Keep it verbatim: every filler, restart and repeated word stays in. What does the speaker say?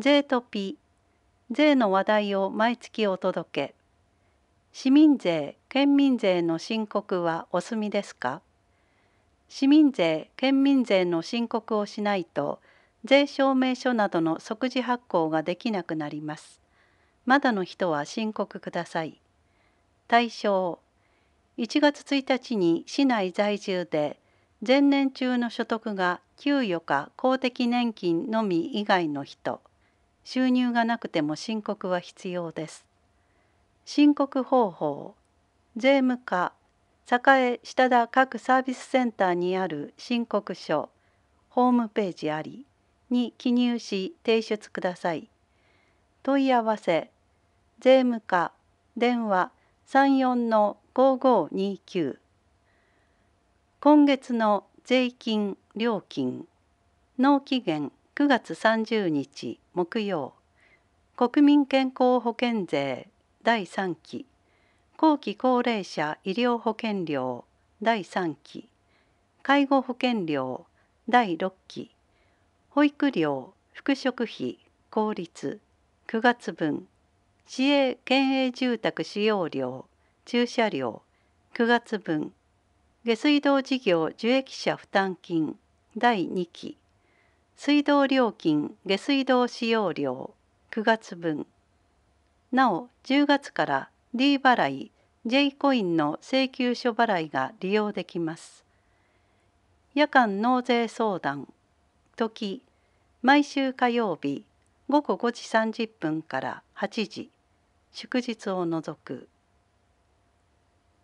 税とピ、税の話題を毎月お届け。市民税、県民税の申告はお済みですか？市民税、県民税の申告をしないと、税証明書などの即時発行ができなくなります。まだの人は申告ください。対象、いちがつついたちに市内在住で、前年中の所得が給与か公的年金のみ以外の人、収入がなくても申告は必要です。申告方法、税務課、栄下田各サービスセンターにある申告書、ホームページありに記入し提出ください。問い合わせ、税務課、電話さんよんのごごにきゅう。今月の税金・料金、納期限くがつさんじゅうにち木曜、国民健康保険税だいさんき、後期高齢者医療保険料だいさんき、介護保険料だいろっき、保育料、復職費、公立くがつぶん、市営県営住宅使用料、駐車料くがつぶん、下水道事業受益者負担金だいにき、水道料金下水道使用料くがつぶん。なおじゅうがつから D 払い J コインの請求書払いが利用できます。夜間納税相談、時、毎週火曜日ごごごじさんじゅっぷんからはちじ、祝日を除く。